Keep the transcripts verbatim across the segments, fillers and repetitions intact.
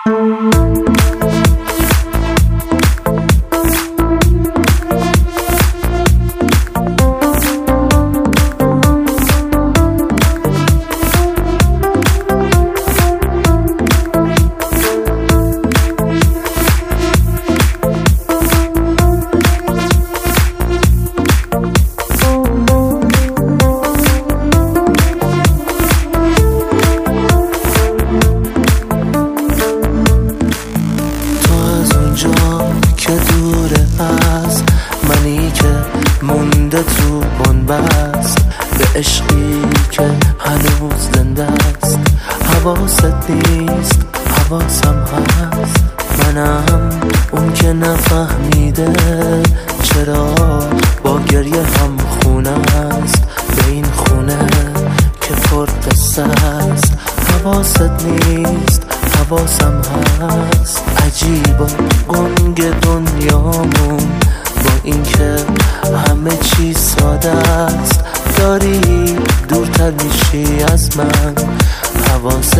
که دوره از منی که مونده تو بنبست به عشقی که هنوز زنده است. حواست نیست حواسم هست، منم اون که نفهمیده چرا با گریه هم خونه است به این خونه که پر قصه است. حواست نیست حواسم هست، عجیب و گنگ دنیامون با اینکه همه چی ساده است. داری دورتر میشی از من، حواست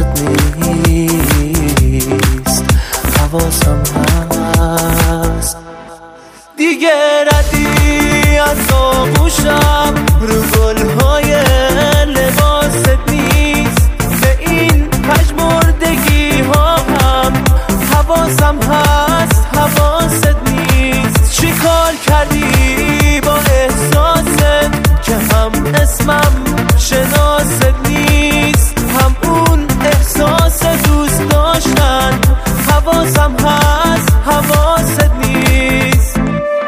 نیست حواسم هست. دیگه ردی از آغوشم رو گلهای لباست نیست، به این پژمردگی ها هم حواسم هست حواست نیست. چی کار کردی با احساست که هم اسمم شناست نیست، هم اون احساس دوست داشتن حواسم هست حواست نیست.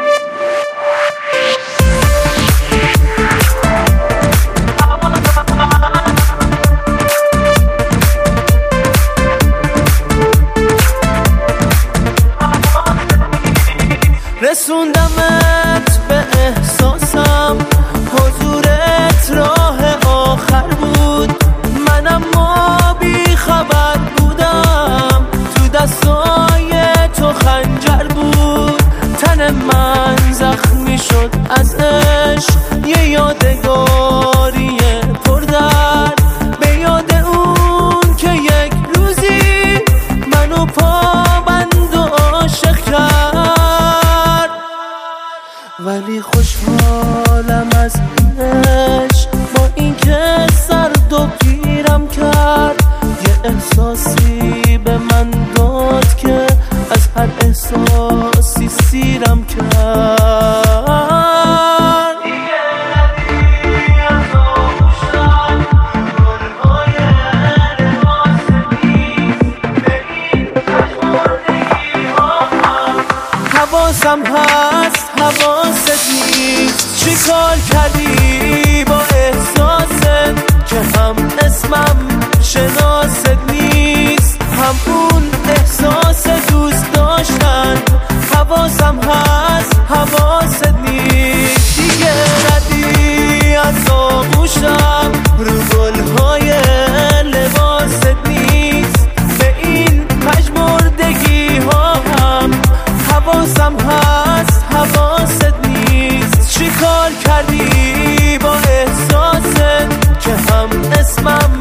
رسوندمت به احساسم، حضورت راه آخر بود، منم ما بی خبر بودم، تو دستای تو خنجر بود. تن من زخمی شد از عشق، یه یادگاری پردرد، به یاد اون که یک روزی منو پابند و عاشق کرد. ولی خوشحالم از این عشق با این که سرد و پیرم کرد، یه احساسی به من داد که از هر احساسی سیرم کرد. حواسم هست حواست نیست. چی کار کردی با احساست که هم اسمم شناست نیست، هم اون احساس دوست داشتن حواسم هست حواست نیست. دیگه ردی از آغوشم رو گلهای لباست نیست، به این پژمردگی ها هم حواسم هست حواست نیست. چی کار کردی با احساست که هم اسمم